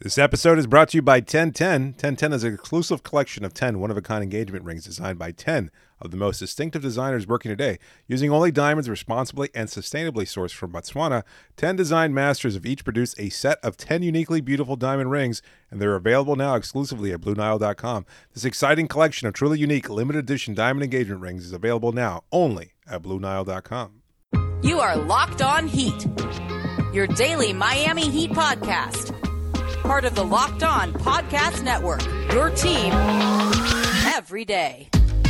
This episode is brought to you by 1010. 1010 is an exclusive collection of 10 one-of-a-kind engagement rings designed by 10 of the most distinctive designers working today. Using only diamonds responsibly and sustainably sourced from Botswana, 10 design masters have each produced a set of 10 uniquely beautiful diamond rings, and they're available now exclusively at BlueNile.com. This exciting collection of truly unique, limited edition diamond engagement rings is available now only at BlueNile.com. You are Locked On Heat, your daily Miami Heat podcast. Part of the Locked On Podcast Network, your team every day.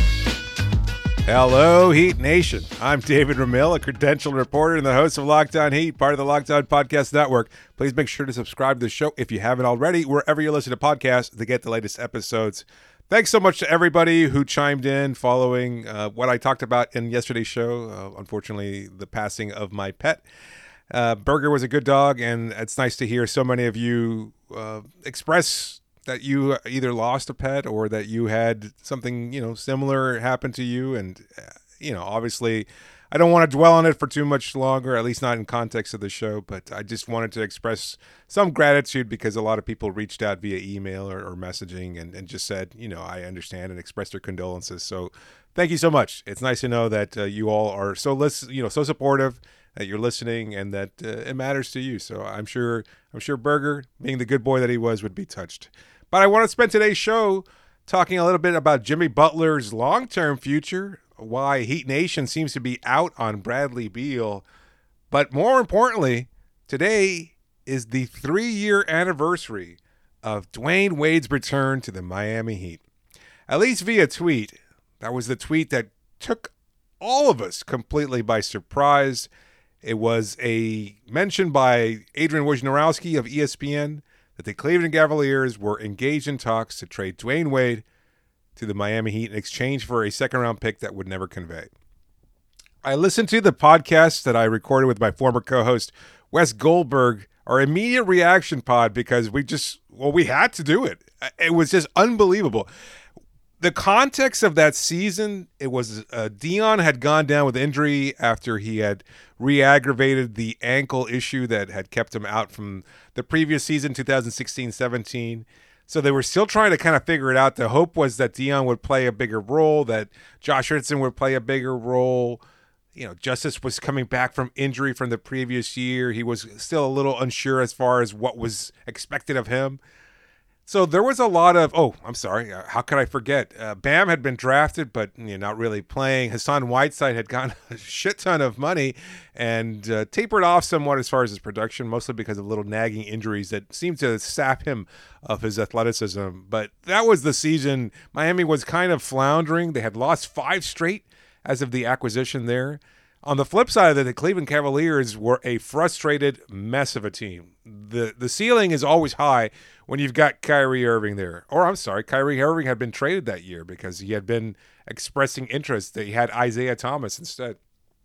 Hello, Heat Nation. I'm David Ramil, a credentialed reporter and the host of Locked On Heat, part of the Locked On Podcast Network. Please make sure to subscribe to the show if you haven't already, wherever you listen to podcasts to get the latest episodes. Thanks so much to everybody who chimed in following what I talked about in yesterday's show. Unfortunately, the passing of my pet. Burger was a good dog, and it's nice to hear so many of you express that you either lost a pet or that you had something, similar happen to you. And, obviously I don't want to dwell on it for too much longer, at least not in context of the show, but I just wanted to express some gratitude because a lot of people reached out via email or messaging and just said, I understand and expressed their condolences. So thank you so much. It's nice to know that you all are so supportive, that you're listening, and that it matters to you. So I'm sure Burger, being the good boy that he was, would be touched. But I want to spend today's show talking a little bit about Jimmy Butler's long-term future, why Heat Nation seems to be out on Bradley Beal. But more importantly, today is the 3-year anniversary of Dwayne Wade's return to the Miami Heat. At least via tweet. That was the tweet that took all of us completely by surprise. It was a mention by Adrian Wojnarowski of ESPN that the Cleveland Cavaliers were engaged in talks to trade Dwayne Wade to the Miami Heat in exchange for a second-round pick that would never convey. I listened to the podcast that I recorded with my former co-host, Wes Goldberg, our immediate reaction pod, because we had to do it. It was just unbelievable. The context of that season, it was Dion had gone down with injury after he had re-aggravated the ankle issue that had kept him out from the previous season, 2016-17. So they were still trying to kind of figure it out. The hope was that Dion would play a bigger role, that Josh Richardson would play a bigger role. Justice was coming back from injury from the previous year. He was still a little unsure as far as what was expected of him. So there was a lot of, how could I forget? Bam had been drafted, but not really playing. Hassan Whiteside had gotten a shit ton of money and tapered off somewhat as far as his production, mostly because of little nagging injuries that seemed to sap him of his athleticism. But that was the season. Miami was kind of floundering. They had lost 5 straight as of the acquisition there. On the flip side of it, the Cleveland Cavaliers were a frustrated mess of a team. The ceiling is always high when you've got Kyrie Irving there. Kyrie Irving had been traded that year because he had been expressing interest. They had Isaiah Thomas instead.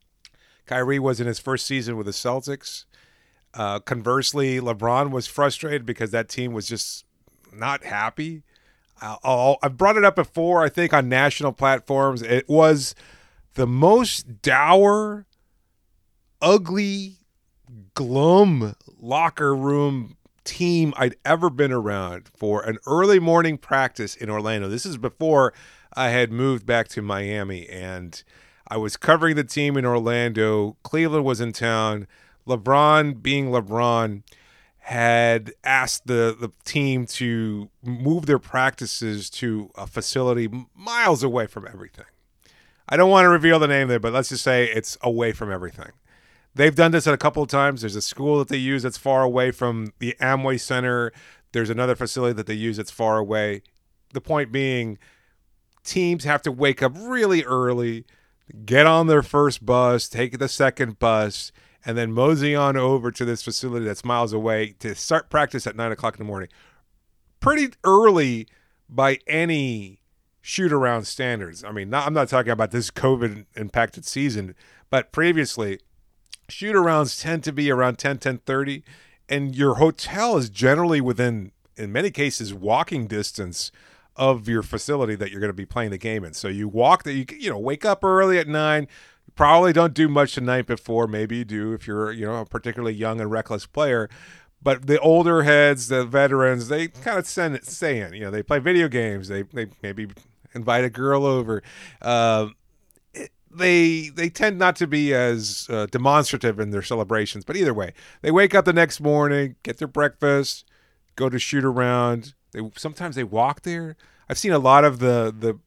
Kyrie was in his first season with the Celtics. Conversely, LeBron was frustrated because that team was just not happy. I've brought it up before, I think, on national platforms. It was the most dour, ugly, glum locker room team I'd ever been around for an early morning practice in Orlando. This is before I had moved back to Miami, and I was covering the team in Orlando. Cleveland was in town. LeBron, being LeBron, had asked the team to move their practices to a facility miles away from everything. I don't want to reveal the name there, but let's just say it's away from everything. They've done this a couple of times. There's a school that they use that's far away from the Amway Center. There's another facility that they use that's far away. The point being, teams have to wake up really early, get on their first bus, take the second bus, and then mosey on over to this facility that's miles away to start practice at 9 o'clock in the morning. Pretty early by any shoot-around standards. I mean, I'm not talking about this COVID-impacted season, but previously, shoot-arounds tend to be around 10:30, and your hotel is generally within, in many cases, walking distance of your facility that you're going to be playing the game in. So you wake up early at 9, probably don't do much the night before. Maybe you do if you're, a particularly young and reckless player. But the older heads, the veterans, they kind of stay in. You know, they play video games. They maybe invite a girl over. They tend not to be as demonstrative in their celebrations. But either way, they wake up the next morning, get their breakfast, go to shoot around. Sometimes they walk there. I've seen a lot of the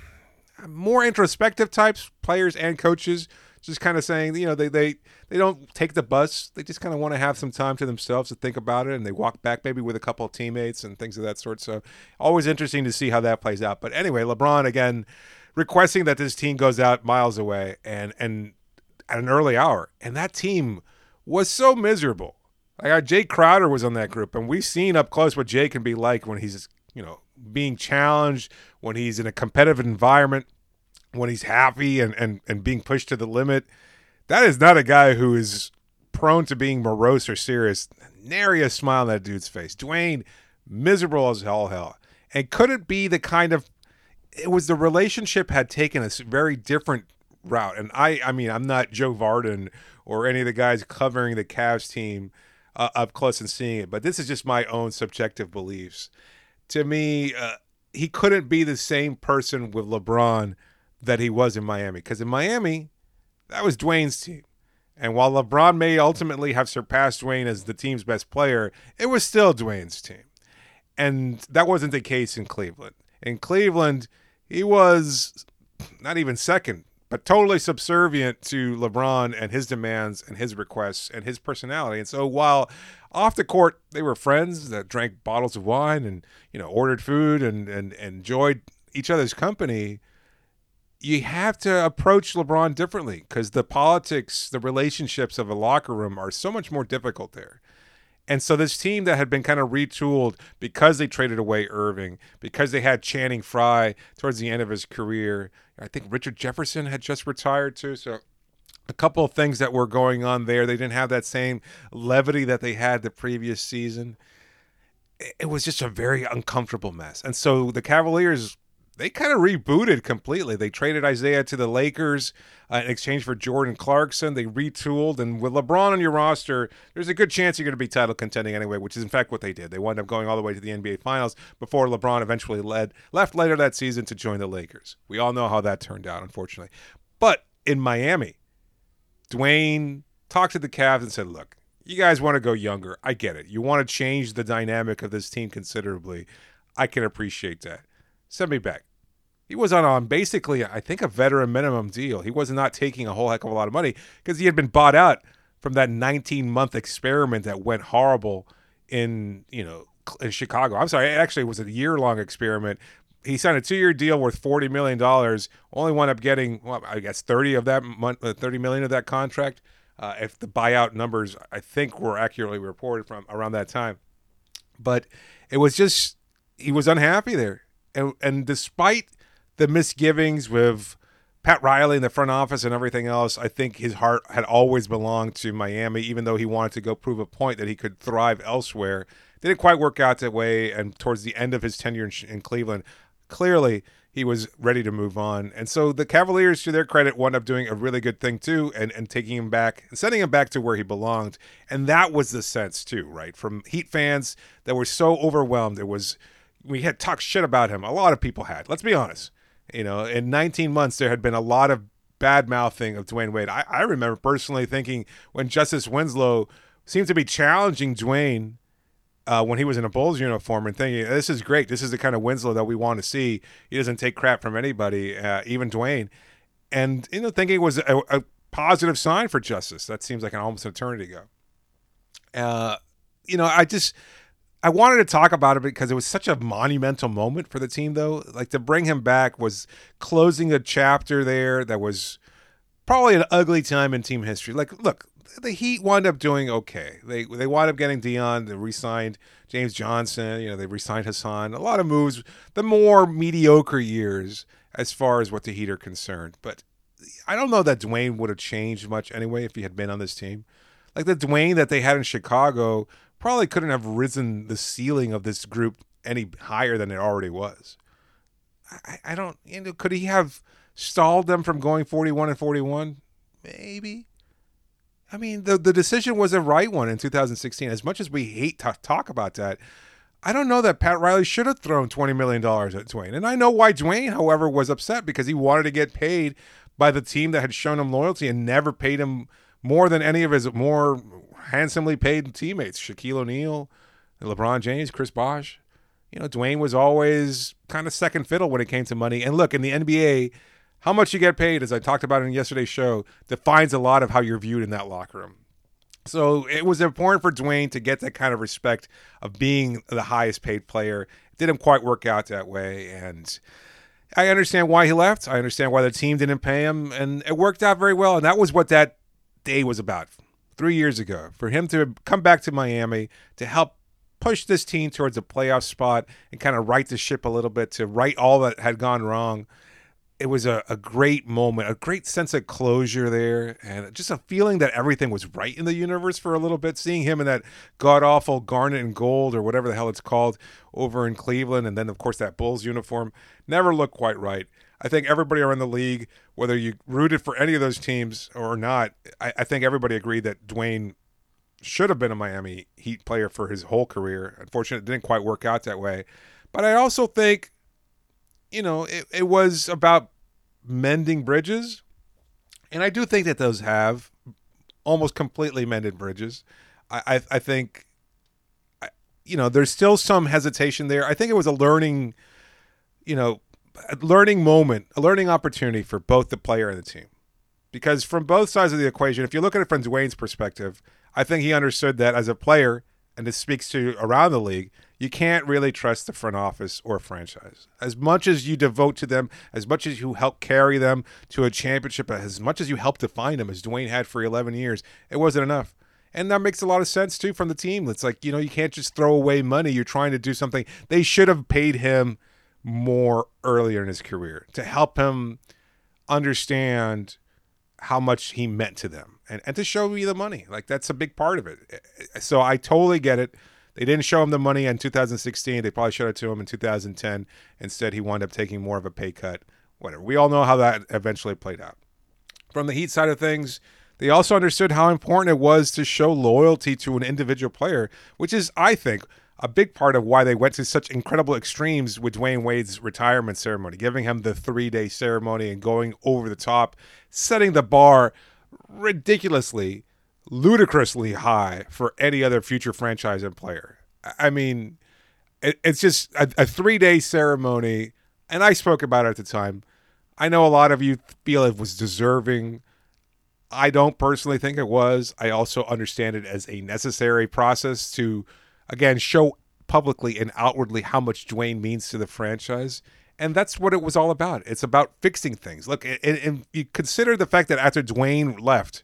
more introspective types, players and coaches, just kind of saying, you know, they don't take the bus. They just kind of want to have some time to themselves to think about it, and they walk back maybe with a couple of teammates and things of that sort. So always interesting to see how that plays out. But anyway, LeBron, again, requesting that this team goes out miles away and at an early hour. And that team was so miserable. Like Jake Crowder was on that group, and we've seen up close what Jake can be like when he's, you know, being challenged, when he's in a competitive environment, when he's happy and being pushed to the limit. That is not a guy who is prone to being morose or serious. Nary a smile on that dude's face. Dwayne, miserable as hell. And couldn't be the kind of, it was the relationship had taken a very different route. And I mean, I'm not Joe Vardon or any of the guys covering the Cavs team up close and seeing it, but this is just my own subjective beliefs. To me, he couldn't be the same person with LeBron that he was in Miami. Because in Miami, that was Dwayne's team. And while LeBron may ultimately have surpassed Dwayne as the team's best player, it was still Dwayne's team. And that wasn't the case in Cleveland. In Cleveland, he was not even second, but totally subservient to LeBron and his demands and his requests and his personality. And so while off the court, they were friends that drank bottles of wine and, you know, ordered food and enjoyed each other's company, you have to approach LeBron differently because the politics, the relationships of a locker room are so much more difficult there. And so this team that had been kind of retooled because they traded away Irving, because they had Channing Frye towards the end of his career. I think Richard Jefferson had just retired too. So a couple of things that were going on there. They didn't have that same levity that they had the previous season. It was just a very uncomfortable mess. And so the Cavaliers, they kind of rebooted completely. They traded Isaiah to the Lakers in exchange for Jordan Clarkson. They retooled. And with LeBron on your roster, there's a good chance you're going to be title contending anyway, which is in fact what they did. They wound up going all the way to the NBA Finals before LeBron eventually left later that season to join the Lakers. We all know how that turned out, unfortunately. But in Miami, Dwayne talked to the Cavs and said, look, you guys want to go younger. I get it. You want to change the dynamic of this team considerably. I can appreciate that. Send me back. He was on basically, I think, a veteran minimum deal. He was not taking a whole heck of a lot of money because he had been bought out from that 19-month experiment that went horrible in Chicago. I'm sorry, it actually was a year-long experiment. He signed a 2-year deal worth $40 million. Only wound up getting, well, I guess, $30 million of that contract. If the buyout numbers, I think, were accurately reported from around that time. But it was just, he was unhappy there. And despite the misgivings with Pat Riley in the front office and everything else, I think his heart had always belonged to Miami, even though he wanted to go prove a point that he could thrive elsewhere. Didn't quite work out that way, and towards the end of his tenure in Cleveland, clearly he was ready to move on. And so the Cavaliers, to their credit, wound up doing a really good thing too, and taking him back, sending him back to where he belonged. And that was the sense too, right? From Heat fans that were so overwhelmed. We had talked shit about him. A lot of people had. Let's be honest. In 19 months, there had been a lot of bad mouthing of Dwayne Wade. I remember personally thinking when Justice Winslow seemed to be challenging Dwayne when he was in a Bulls uniform and thinking, this is great. This is the kind of Winslow that we want to see. He doesn't take crap from anybody, even Dwayne. And, thinking it was a positive sign for Justice. That seems like almost an eternity ago. I wanted to talk about it because it was such a monumental moment for the team, though. Like, to bring him back was closing a chapter there that was probably an ugly time in team history. Like, look, the Heat wound up doing okay. They wound up getting Dion. They re-signed James Johnson. They re-signed Hassan. A lot of moves. The more mediocre years as far as what the Heat are concerned. But I don't know that Dwayne would have changed much anyway if he had been on this team. Like, the Dwayne that they had in Chicago probably couldn't have risen the ceiling of this group any higher than it already was. I don't, could he have stalled them from going 41-41? Maybe. I mean, the decision was a right one in 2016. As much as we hate to talk about that, I don't know that Pat Riley should have thrown $20 million at Dwayne. And I know why Dwayne, however, was upset, because he wanted to get paid by the team that had shown him loyalty and never paid him more than any of his more handsomely paid teammates, Shaquille O'Neal, LeBron James, Chris Bosh. You know, Dwayne was always kind of second fiddle when it came to money. And look, in the NBA, how much you get paid, as I talked about in yesterday's show, defines a lot of how you're viewed in that locker room. So it was important for Dwayne to get that kind of respect of being the highest paid player. It didn't quite work out that way. And I understand why he left. I understand why the team didn't pay him. And it worked out very well. And that was what that day was about 3 years ago. For him to come back to Miami to help push this team towards a playoff spot and kind of right the ship a little bit, to right all that had gone wrong. It was a great moment, a great sense of closure there, and just a feeling that everything was right in the universe for a little bit. Seeing him in that god-awful garnet and gold, or whatever the hell it's called, over in Cleveland, and then, of course, that Bulls uniform, never looked quite right. I think everybody around the league, whether you rooted for any of those teams or not, I think everybody agreed that Dwayne should have been a Miami Heat player for his whole career. Unfortunately, it didn't quite work out that way. But I also think, you know, it was about mending bridges. And I do think that those have almost completely mended bridges. I think, you know, there's still some hesitation there. I think it was a learning moment, a learning opportunity for both the player and the team. Because from both sides of the equation, if you look at it from Dwayne's perspective, I think he understood that as a player, and this speaks to around the league, you can't really trust the front office or franchise. As much as you devote to them, as much as you help carry them to a championship, as much as you help define them, as Dwayne had for 11 years, it wasn't enough. And that makes a lot of sense, too, from the team. It's like, you know, you can't just throw away money. You're trying to do something. They should have paid him more earlier in his career to help him understand how much he meant to them and to show me the money. Like, that's a big part of it. So I totally get it. They didn't show him the money in 2016. They probably showed it to him in 2010. Instead, he wound up taking more of a pay cut. Whatever. We all know how that eventually played out. From the Heat side of things, they also understood how important it was to show loyalty to an individual player, which is, I think, a big part of why they went to such incredible extremes with Dwayne Wade's retirement ceremony, giving him the 3-day ceremony and going over the top, setting the bar ridiculously, ludicrously high for any other future franchise and player. I mean, it's just a 3-day ceremony, and I spoke about it at the time. I know a lot of you feel it was deserving. I don't personally think it was. I also understand it as a necessary process to, again, show publicly and outwardly how much Dwayne means to the franchise. And that's what it was all about. It's about fixing things. Look, and you consider the fact that after Dwayne left,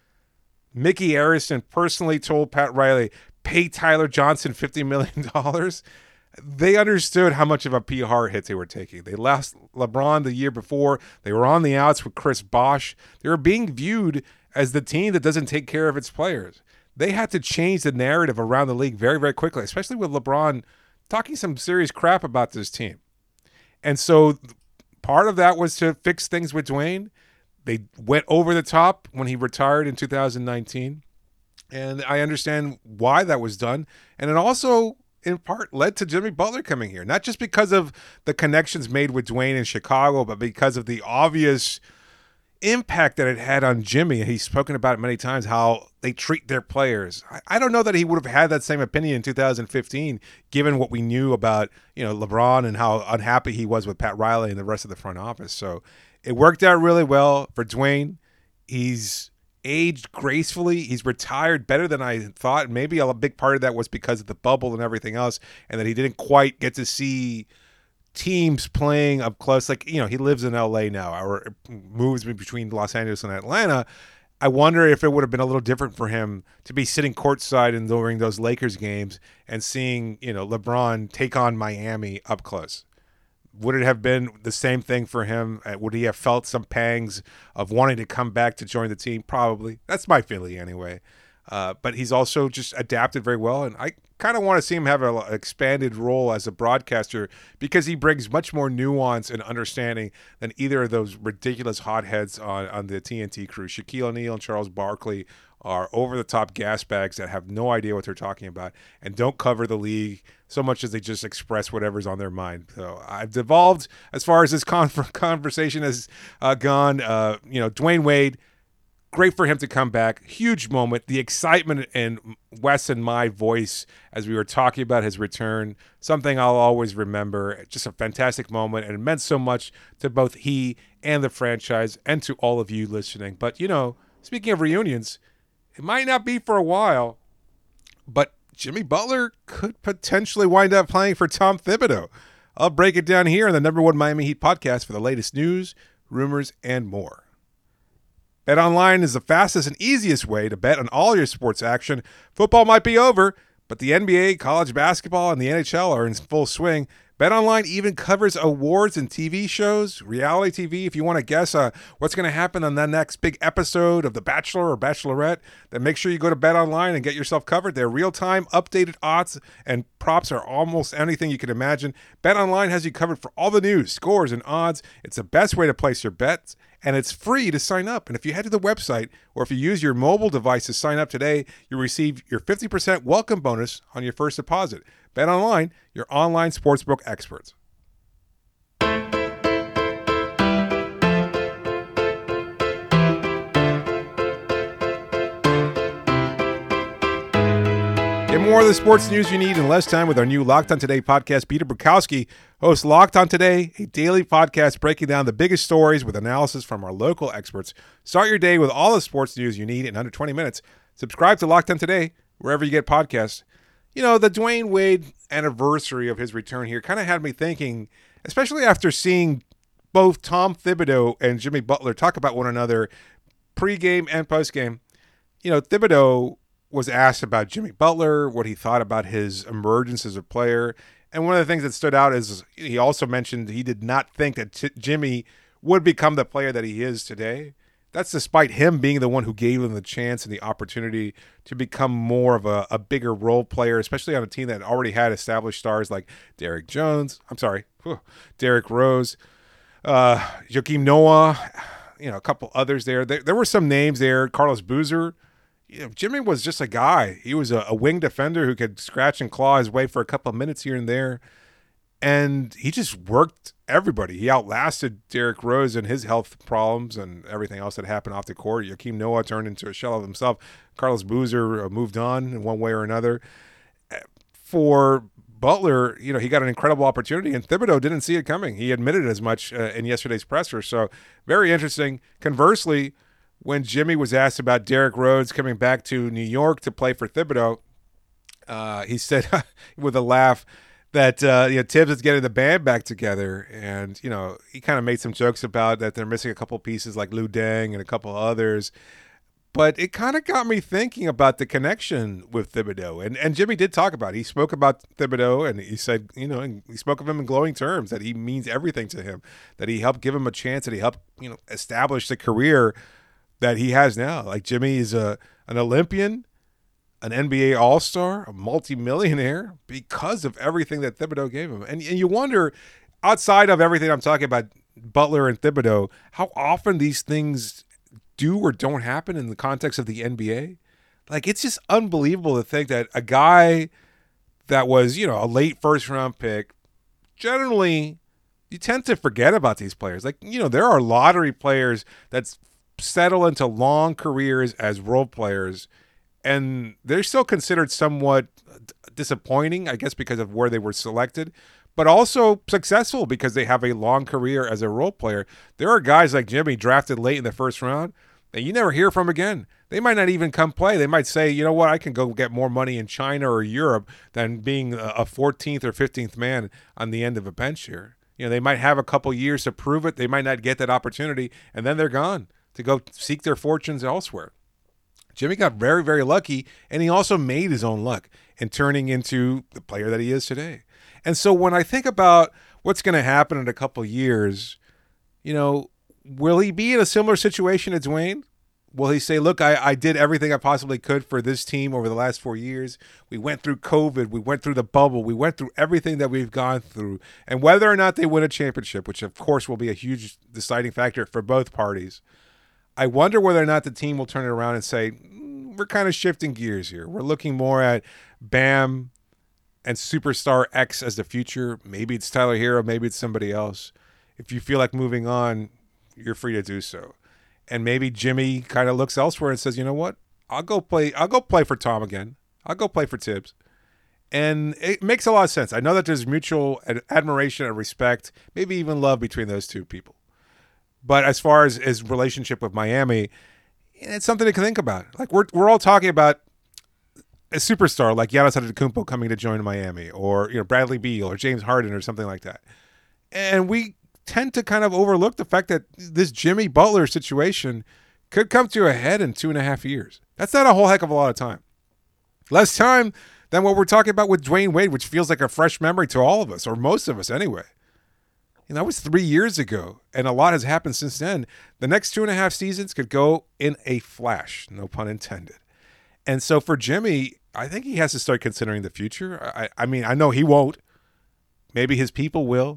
Mickey Arison personally told Pat Riley, pay Tyler Johnson $50 million. They understood how much of a PR hit they were taking. They lost LeBron the year before. They were on the outs with Chris Bosh. They were being viewed as the team that doesn't take care of its players. They had to change the narrative around the league very, very quickly, especially with LeBron talking some serious crap about this team. And so part of that was to fix things with Dwayne. They went over the top when he retired in 2019. And I understand why that was done. And it also, in part, led to Jimmy Butler coming here. Not just because of the connections made with Dwayne in Chicago, but because of the obvious impact that it had on Jimmy. He's spoken about it many times, how they treat their players. I don't know that he would have had that same opinion in 2015, given what we knew about, you know, LeBron and how unhappy he was with Pat Riley and the rest of the front office. So it worked out really well for Dwayne. He's aged gracefully. He's retired better than I thought. Maybe a big part of that was because of the bubble and everything else, and that he didn't quite get to see teams playing up close. Like, you know, he lives in LA now, or moves between Los Angeles and Atlanta. I wonder if it would have been a little different for him to be sitting courtside and during those Lakers games and seeing, you know, LeBron take on Miami up close. Would it have been the same thing for him? Would he have felt some pangs of wanting to come back to join the team? Probably. That's my feeling anyway. But he's also just adapted very well, and I kind of want to see him have an expanded role as a broadcaster because he brings much more nuance and understanding than either of those ridiculous hotheads on the TNT crew. Shaquille O'Neal and Charles Barkley are over-the-top gas bags that have no idea what they're talking about and don't cover the league so much as they just express whatever's on their mind. So I've devolved as far as this conversation has gone. Dwayne Wade, great for him to come back. Huge moment. The excitement in Wes and my voice as we were talking about his return, something I'll always remember. Just a fantastic moment, and it meant so much to both he and the franchise and to all of you listening. But, speaking of reunions, it might not be for a while, but Jimmy Butler could potentially wind up playing for Tom Thibodeau. I'll break it down here on the #1 Miami Heat podcast for the latest news, rumors, and more. BetOnline is the fastest and easiest way to bet on all your sports action. Football might be over, but the NBA, college basketball, and the NHL are in full swing. BetOnline even covers awards and TV shows, reality TV. If you want to guess what's going to happen on the next big episode of The Bachelor or Bachelorette, then make sure you go to BetOnline and get yourself covered. Their real-time updated odds and props are almost anything you can imagine. BetOnline has you covered for all the news, scores, and odds. It's the best way to place your bets, and it's free to sign up. And if you head to the website or if you use your mobile device to sign up today, you'll receive your 50% welcome bonus on your first deposit. BetOnline, your online sportsbook experts. Get more of the sports news you need in less time with our new Locked On Today podcast. Peter Bukowski hosts Locked On Today, a daily podcast breaking down the biggest stories with analysis from our local experts. Start your day with all the sports news you need in under 20 minutes. Subscribe to Locked On Today wherever you get podcasts. The Dwayne Wade anniversary of his return here kind of had me thinking, especially after seeing both Tom Thibodeau and Jimmy Butler talk about one another pregame and postgame. Thibodeau was asked about Jimmy Butler, what he thought about his emergence as a player. And one of the things that stood out is he also mentioned he did not think that Jimmy would become the player that he is today. That's despite him being the one who gave him the chance and the opportunity to become more of a bigger role player, especially on a team that already had established stars like Derrick Rose, Joakim Noah, a couple others there. There were some names there, Carlos Boozer. Jimmy was just a guy. He was a wing defender who could scratch and claw his way for a couple of minutes here and there. And he just worked everybody. He outlasted Derrick Rose and his health problems and everything else that happened off the court. Joakim Noah turned into a shell of himself. Carlos Boozer moved on in one way or another. For Butler, he got an incredible opportunity, and Thibodeau didn't see it coming. He admitted as much in yesterday's presser. So very interesting. Conversely, when Jimmy was asked about Derrick Rose coming back to New York to play for Thibodeau, he said with a laugh that Tibbs is getting the band back together, and he kind of made some jokes about that they're missing a couple pieces like Lou Deng and a couple others. But it kind of got me thinking about the connection with Thibodeau, and Jimmy did talk about it. He spoke about Thibodeau, and he said, and he spoke of him in glowing terms, that he means everything to him, that he helped give him a chance, that he helped establish the career that he has now. Like, Jimmy is an Olympian, an NBA All-Star, a multimillionaire because of everything that Thibodeau gave him. And you wonder, outside of everything I'm talking about, Butler and Thibodeau, how often these things do or don't happen in the context of the NBA. Like, it's just unbelievable to think that a guy that was, a late first-round pick, generally, you tend to forget about these players. Like, there are lottery players that settle into long careers as role players, and they're still considered somewhat disappointing, I guess, because of where they were selected, but also successful because they have a long career as a role player. There are guys like Jimmy drafted late in the first round that you never hear from again. They might not even come play. They might say, you know what, I can go get more money in China or Europe than being a 14th or 15th man on the end of a bench here. They might have a couple years to prove it. They might not get that opportunity, and then they're gone to go seek their fortunes elsewhere. Jimmy got very, very lucky, and he also made his own luck in turning into the player that he is today. And so when I think about what's going to happen in a couple years, will he be in a similar situation as Dwayne? Will he say, look, I did everything I possibly could for this team over the last 4 years. We went through COVID. We went through the bubble. We went through everything that we've gone through. And whether or not they win a championship, which of course will be a huge deciding factor for both parties, I wonder whether or not the team will turn it around and say, we're we're kind of shifting gears here. We're looking more at Bam and Superstar X as the future. Maybe it's Tyler Hero, maybe it's somebody else. If you feel like moving on, you're free to do so. And maybe Jimmy kind of looks elsewhere and says, you know what? I'll go play for Tom again. I'll go play for Tibbs. And it makes a lot of sense. I know that there's mutual admiration and respect, maybe even love between those two people. But as far as his relationship with Miami, it's something to think about. Like we're all talking about a superstar like Giannis Antetokounmpo coming to join Miami, or Bradley Beal or James Harden or something like that. And we tend to kind of overlook the fact that this Jimmy Butler situation could come to a head in 2.5 years. That's not a whole heck of a lot of time. Less time than what we're talking about with Dwayne Wade, which feels like a fresh memory to all of us, or most of us anyway. That was 3 years ago, and a lot has happened since then. The next 2.5 seasons could go in a flash, no pun intended. And so for Jimmy, I think he has to start considering the future. I mean, I know he won't. Maybe his people will,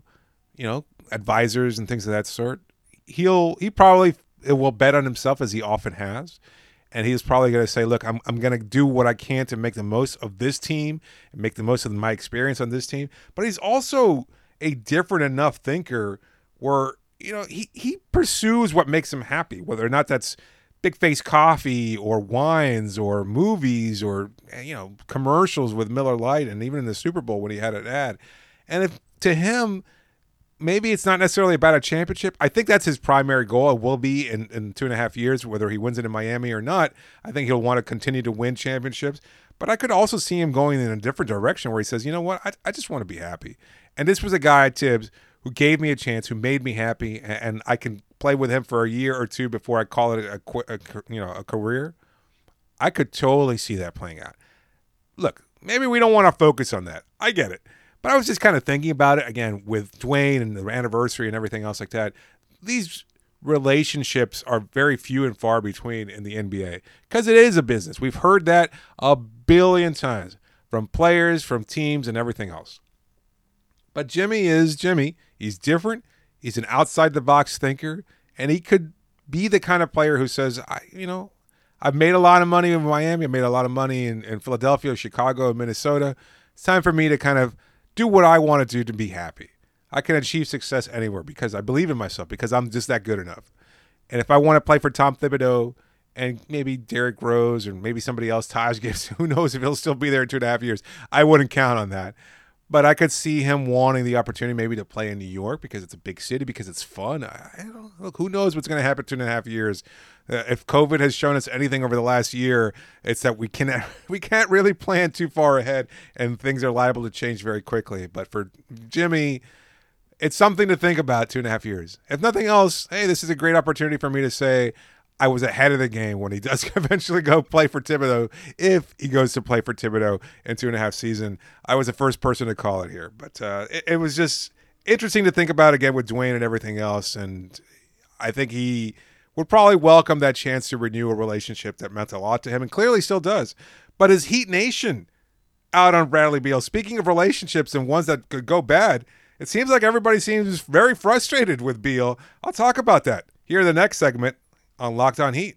advisors and things of that sort. He probably will bet on himself, as he often has. And he's probably going to say, look, I'm going to do what I can to make the most of this team and make the most of my experience on this team. But he's also a different enough thinker where, he pursues what makes him happy, whether or not that's Big Face Coffee or wines or movies or, commercials with Miller Lite, and even in the Super Bowl when he had an ad. And if to him, maybe it's not necessarily about a championship. I think that's his primary goal. It will be in 2.5 years, whether he wins it in Miami or not. I think he'll want to continue to win championships. But I could also see him going in a different direction where he says, you know what, I just want to be happy. And this was a guy, Tibbs, who gave me a chance, who made me happy, and I can play with him for a year or two before I call it a career. I could totally see that playing out. Look, maybe we don't want to focus on that. I get it. But I was just kind of thinking about it, again, with Dwayne and the anniversary and everything else like that. These relationships are very few and far between in the NBA because it is a business. We've heard that a billion times from players, from teams, and everything else. But Jimmy is Jimmy. He's different. He's an outside-the-box thinker, and he could be the kind of player who says, I've made a lot of money in Miami. I made a lot of money in Philadelphia, Chicago, and Minnesota. It's time for me to kind of do what I want to do to be happy. I can achieve success anywhere because I believe in myself, because I'm just that good enough. And if I want to play for Tom Thibodeau and maybe Derrick Rose or maybe somebody else, Taj Gibbs, who knows if he'll still be there in 2.5 years. I wouldn't count on that. But I could see him wanting the opportunity maybe to play in New York because it's a big city, because it's fun. Look, who knows what's going to happen in 2.5 years. If COVID has shown us anything over the last year, it's that we can't really plan too far ahead, and things are liable to change very quickly. But for Jimmy, it's something to think about 2.5 years. If nothing else, hey, this is a great opportunity for me to say I was ahead of the game when he does eventually go play for Thibodeau. If he goes to play for Thibodeau in 2.5 seasons, I was the first person to call it here. But it was just interesting to think about again with Dwayne and everything else. And I think he would probably welcome that chance to renew a relationship that meant a lot to him and clearly still does. But is Heat Nation out on Bradley Beal? Speaking of relationships and ones that could go bad, it seems like everybody seems very frustrated with Beal. I'll talk about that here in the next segment on Locked On Heat.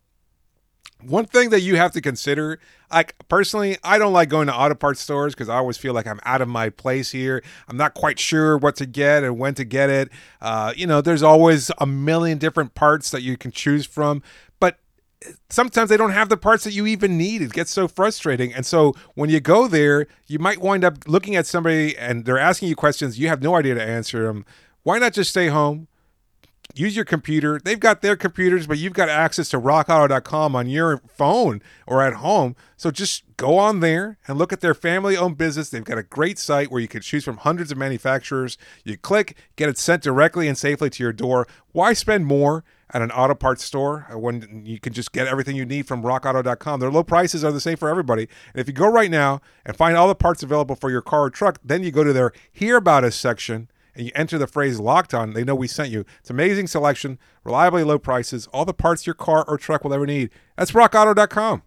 One thing that you have to consider, personally, I don't like going to auto parts stores because I always feel like I'm out of my place here. I'm not quite sure what to get and when to get it. There's always a million different parts that you can choose from, but sometimes they don't have the parts that you even need. It gets so frustrating. And so when you go there, you might wind up looking at somebody and they're asking you questions. You have no idea to answer them. Why not just stay home? Use your computer. They've got their computers, but you've got access to rockauto.com on your phone or at home. So just go on there and look at their family-owned business. They've got a great site where you can choose from hundreds of manufacturers. You click, get it sent directly and safely to your door. Why spend more at an auto parts store when you can just get everything you need from rockauto.com? Their low prices are the same for everybody. And if you go right now and find all the parts available for your car or truck, then you go to their Hear About Us section and you enter the phrase Locked On, they know we sent you. It's amazing selection, reliably low prices, all the parts your car or truck will ever need. That's rockauto.com.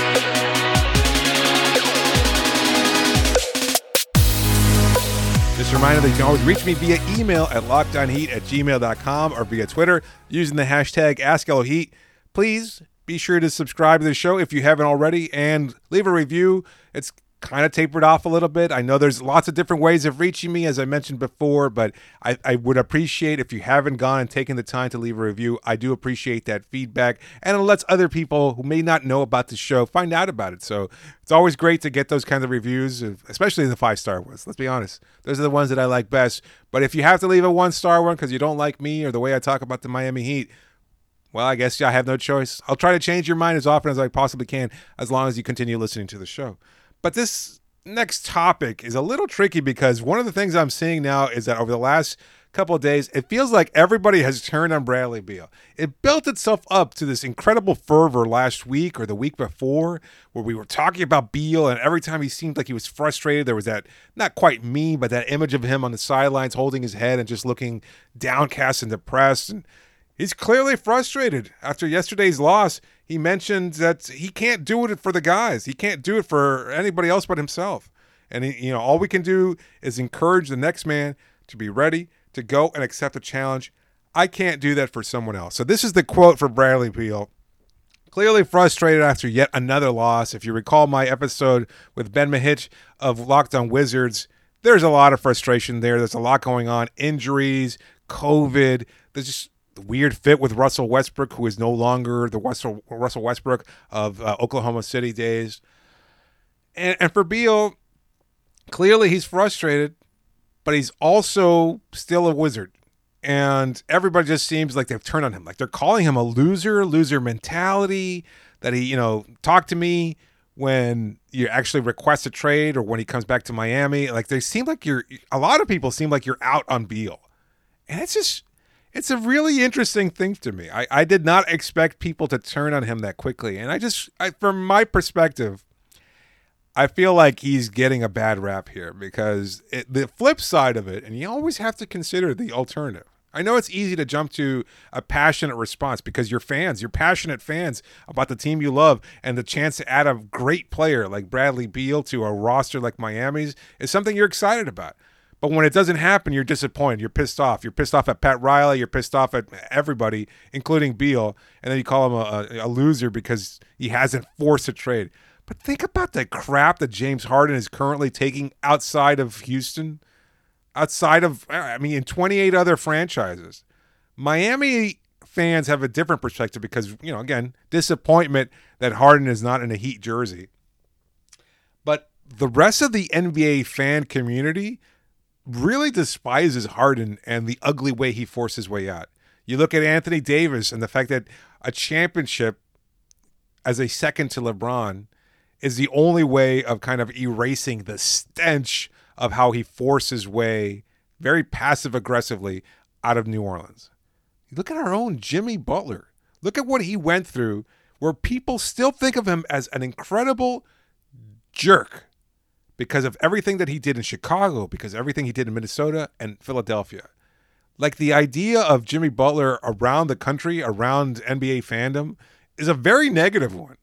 Mr. reminder that you can always reach me via email at lockdownheat@gmail.com or via Twitter using the hashtag AskLOHeat. Please be sure to subscribe to the show if you haven't already and leave a review. It's kind of tapered off a little bit. I know there's lots of different ways of reaching me, as I mentioned before, but I would appreciate if you haven't gone and taken the time to leave a review. I do appreciate that feedback, and it lets other people who may not know about the show find out about it. So it's always great to get those kinds of reviews, especially the 5-star ones. Let's be honest. Those are the ones that I like best. But if you have to leave a 1-star one because you don't like me or the way I talk about the Miami Heat, well, I guess I have no choice. I'll try to change your mind as often as I possibly can, as long as you continue listening to the show. But this next topic is a little tricky because one of the things I'm seeing now is that over the last couple of days, it feels like everybody has turned on Bradley Beal. It built itself up to this incredible fervor last week or the week before where we were talking about Beal, and every time he seemed like he was frustrated, there was that, not quite meme, but that image of him on the sidelines holding his head and just looking downcast and depressed. And he's clearly frustrated. After yesterday's loss, he mentioned that he can't do it for the guys. He can't do it for anybody else but himself. And all we can do is encourage the next man to be ready to go and accept the challenge. I can't do that for someone else. So this is the quote for Bradley Beal. Clearly frustrated after yet another loss. If you recall my episode with Ben Mahich of Locked On Wizards, there's a lot of frustration there. There's a lot going on. Injuries, COVID. There's just the weird fit with Russell Westbrook, who is no longer the Russell Westbrook of Oklahoma City days. And for Beal, clearly he's frustrated, but he's also still a Wizard. And everybody just seems like they've turned on him. Like they're calling him a loser mentality, that he, talk to me when you actually request a trade or when he comes back to Miami. Like they seem like a lot of people seem like you're out on Beal. And it's a really interesting thing to me. I did not expect people to turn on him that quickly. And from my perspective, I feel like he's getting a bad rap here because the flip side of it, and you always have to consider the alternative. I know it's easy to jump to a passionate response because you're passionate fans about the team you love, and the chance to add a great player like Bradley Beal to a roster like Miami's is something you're excited about. But when it doesn't happen, you're disappointed. You're pissed off. You're pissed off at Pat Riley. You're pissed off at everybody, including Beal. And then you call him a loser because he hasn't forced a trade. But think about the crap that James Harden is currently taking outside of Houston, in 28 other franchises. Miami fans have a different perspective because, again, disappointment that Harden is not in a Heat jersey. But the rest of the NBA fan community really despises Harden and the ugly way he forced his way out. You look at Anthony Davis and the fact that a championship as a second to LeBron is the only way of kind of erasing the stench of how he forced his way very passive-aggressively out of New Orleans. Look at our own Jimmy Butler. Look at what he went through, where people still think of him as an incredible jerk because of everything that he did in Chicago, because of everything he did in Minnesota and Philadelphia. Like the idea of Jimmy Butler around the country, around NBA fandom, is a very negative one.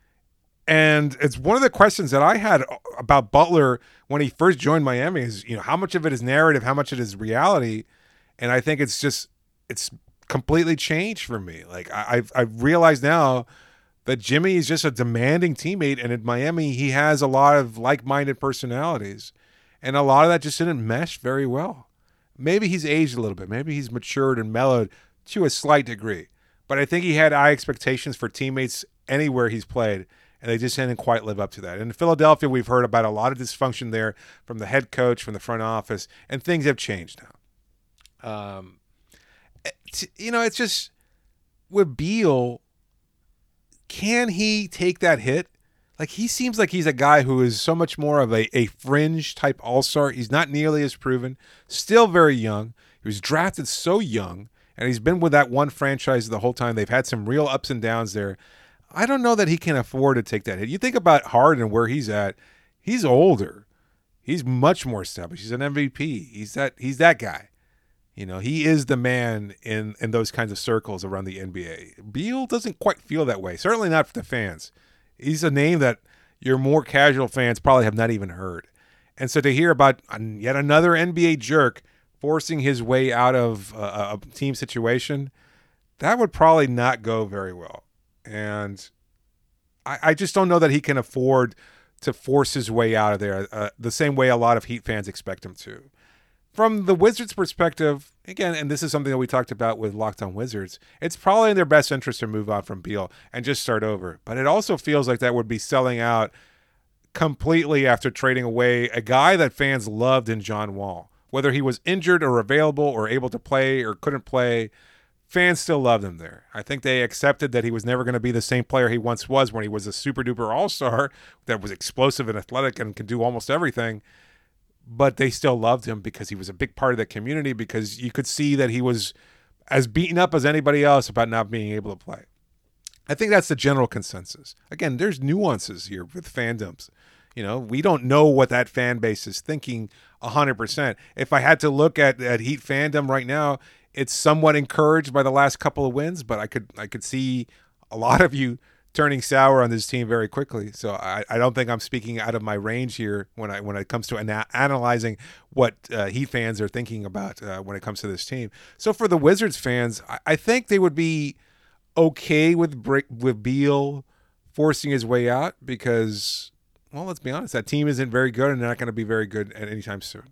And it's one of the questions that I had about Butler when he first joined Miami is, how much of it is narrative, how much of it is reality? And I think it's completely changed for me. Like I've realized now that Jimmy is just a demanding teammate, and in Miami he has a lot of like-minded personalities, and a lot of that just didn't mesh very well. Maybe he's aged a little bit. Maybe he's matured and mellowed to a slight degree. But I think he had high expectations for teammates anywhere he's played, and they just didn't quite live up to that. In Philadelphia, we've heard about a lot of dysfunction there from the head coach, from the front office, and things have changed now. It's just with Beal, can he take that hit? Like, he seems like he's a guy who is so much more of a fringe type all-star. He's not nearly as proven, still very young. He was drafted so young, and he's been with that one franchise the whole time. They've had some real ups and downs there. I don't know that he can afford to take that hit. You think about Harden, where he's at. He's older. He's much more established. He's an MVP. He's that guy. He is the man in those kinds of circles around the NBA. Beal doesn't quite feel that way. Certainly not for the fans. He's a name that your more casual fans probably have not even heard. And so to hear about yet another NBA jerk forcing his way out of a team situation, that would probably not go very well. And I just don't know that he can afford to force his way out of there the same way a lot of Heat fans expect him to. From the Wizards' perspective, again, and this is something that we talked about with Locked On Wizards, it's probably in their best interest to move on from Beal and just start over. But it also feels like that would be selling out completely after trading away a guy that fans loved in John Wall. Whether he was injured or available or able to play or couldn't play, fans still loved him there. I think they accepted that he was never going to be the same player he once was when he was a super-duper all-star that was explosive and athletic and could do almost everything. But they still loved him because he was a big part of the community, because you could see that he was as beaten up as anybody else about not being able to play. I think that's the general consensus. Again, there's nuances here with fandoms. You know, we don't know what that fan base is thinking 100%. If I had to look at Heat fandom right now, it's somewhat encouraged by the last couple of wins, but I could see a lot of you turning sour on this team very quickly. So I don't think I'm speaking out of my range here when it comes to analyzing what Heat fans are thinking about when it comes to this team. So for the Wizards fans, I think they would be okay with Beal forcing his way out because, well, let's be honest, that team isn't very good and they're not going to be very good at any time soon.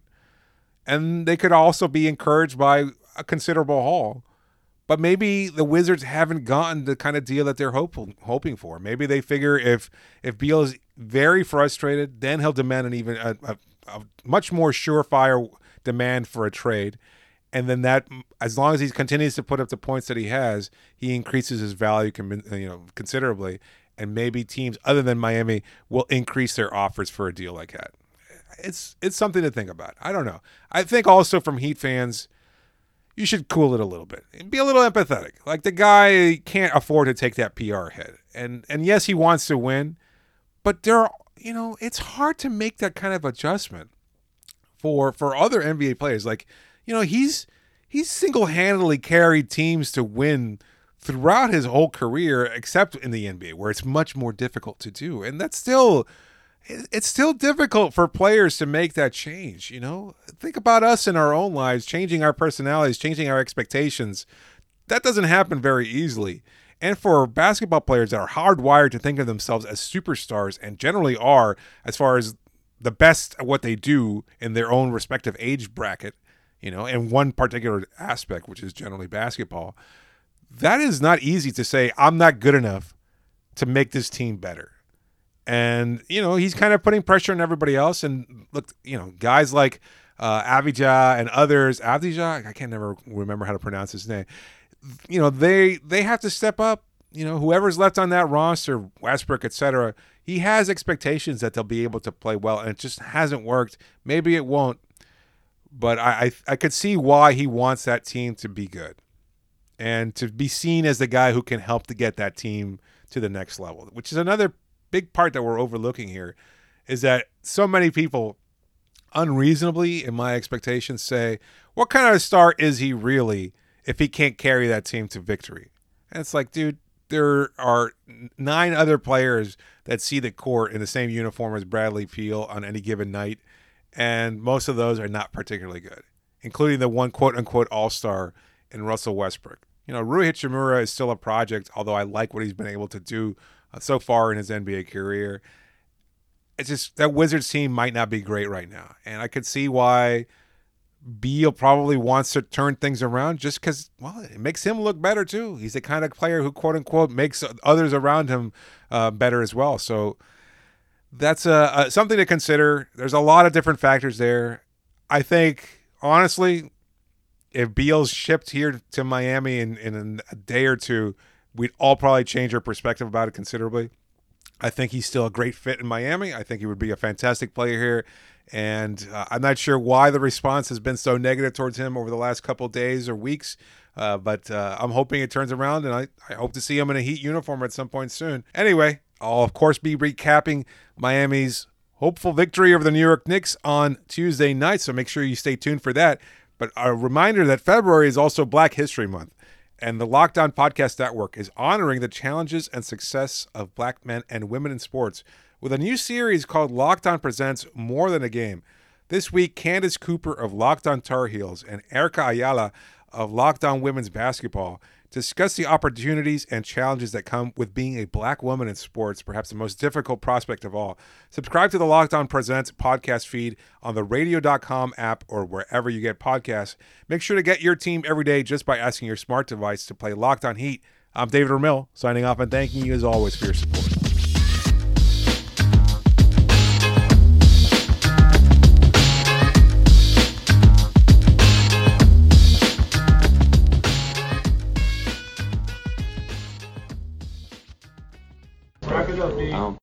And they could also be encouraged by a considerable haul. But maybe the Wizards haven't gotten the kind of deal that they're hoping for. Maybe they figure if Beal is very frustrated, then he'll demand a much more surefire demand for a trade. And then that, as long as he continues to put up the points that he has, he increases his value considerably. And maybe teams other than Miami will increase their offers for a deal like that. It's something to think about. I don't know. I think also from Heat fans, you should cool it a little bit and be a little empathetic. Like, the guy can't afford to take that PR hit. And yes, he wants to win, but it's hard to make that kind of adjustment for other NBA players. Like, he's single-handedly carried teams to win throughout his whole career, except in the NBA, where it's much more difficult to do. And it's still difficult for players to make that change. Think about us in our own lives, changing our personalities, changing our expectations. That doesn't happen very easily. And for basketball players that are hardwired to think of themselves as superstars, and generally are, as far as the best at what they do in their own respective age bracket, in one particular aspect, which is generally basketball, that is not easy to say, I'm not good enough to make this team better. And, he's kind of putting pressure on everybody else. And look, guys like Avdija and others, Avdija, I can't never remember how to pronounce his name. They have to step up. Whoever's left on that roster, Westbrook, etc., he has expectations that they'll be able to play well, and it just hasn't worked. Maybe it won't. But I could see why he wants that team to be good and to be seen as the guy who can help to get that team to the next level, which is another big part that we're overlooking here, is that so many people unreasonably, in my expectations, say, what kind of a star is he really if he can't carry that team to victory? And it's like, dude, there are 9 other players that see the court in the same uniform as Bradley Beal on any given night, and most of those are not particularly good, including the one quote-unquote all-star in Russell Westbrook. Rui Hachimura is still a project, although I like what he's been able to do so far in his NBA career. It's just that Wizards team might not be great right now. And I could see why Beal probably wants to turn things around just because, well, it makes him look better too. He's the kind of player who, quote unquote, makes others around him better as well. So that's something to consider. There's a lot of different factors there. I think, honestly, if Beal's shipped here to Miami in a day or two, we'd all probably change our perspective about it considerably. I think he's still a great fit in Miami. I think he would be a fantastic player here. And I'm not sure why the response has been so negative towards him over the last couple of days or weeks. But I'm hoping it turns around, and I hope to see him in a Heat uniform at some point soon. Anyway, I'll, of course, be recapping Miami's hopeful victory over the New York Knicks on Tuesday night, so make sure you stay tuned for that. But a reminder that February is also Black History Month, and the Locked On Podcast Network is honoring the challenges and success of Black men and women in sports with a new series called Locked On Presents More Than a Game. This week, Candace Cooper of Locked On Tar Heels and Erica Ayala of Locked On Women's Basketball discuss the opportunities and challenges that come with being a black woman in sports, perhaps the most difficult prospect of all. Subscribe to the Locked On Presents podcast feed on the radio.com app or wherever you get podcasts. Make sure to get your team every day just by asking your smart device to play Locked On Heat. I'm David Ramil, signing off and thanking you as always for your support.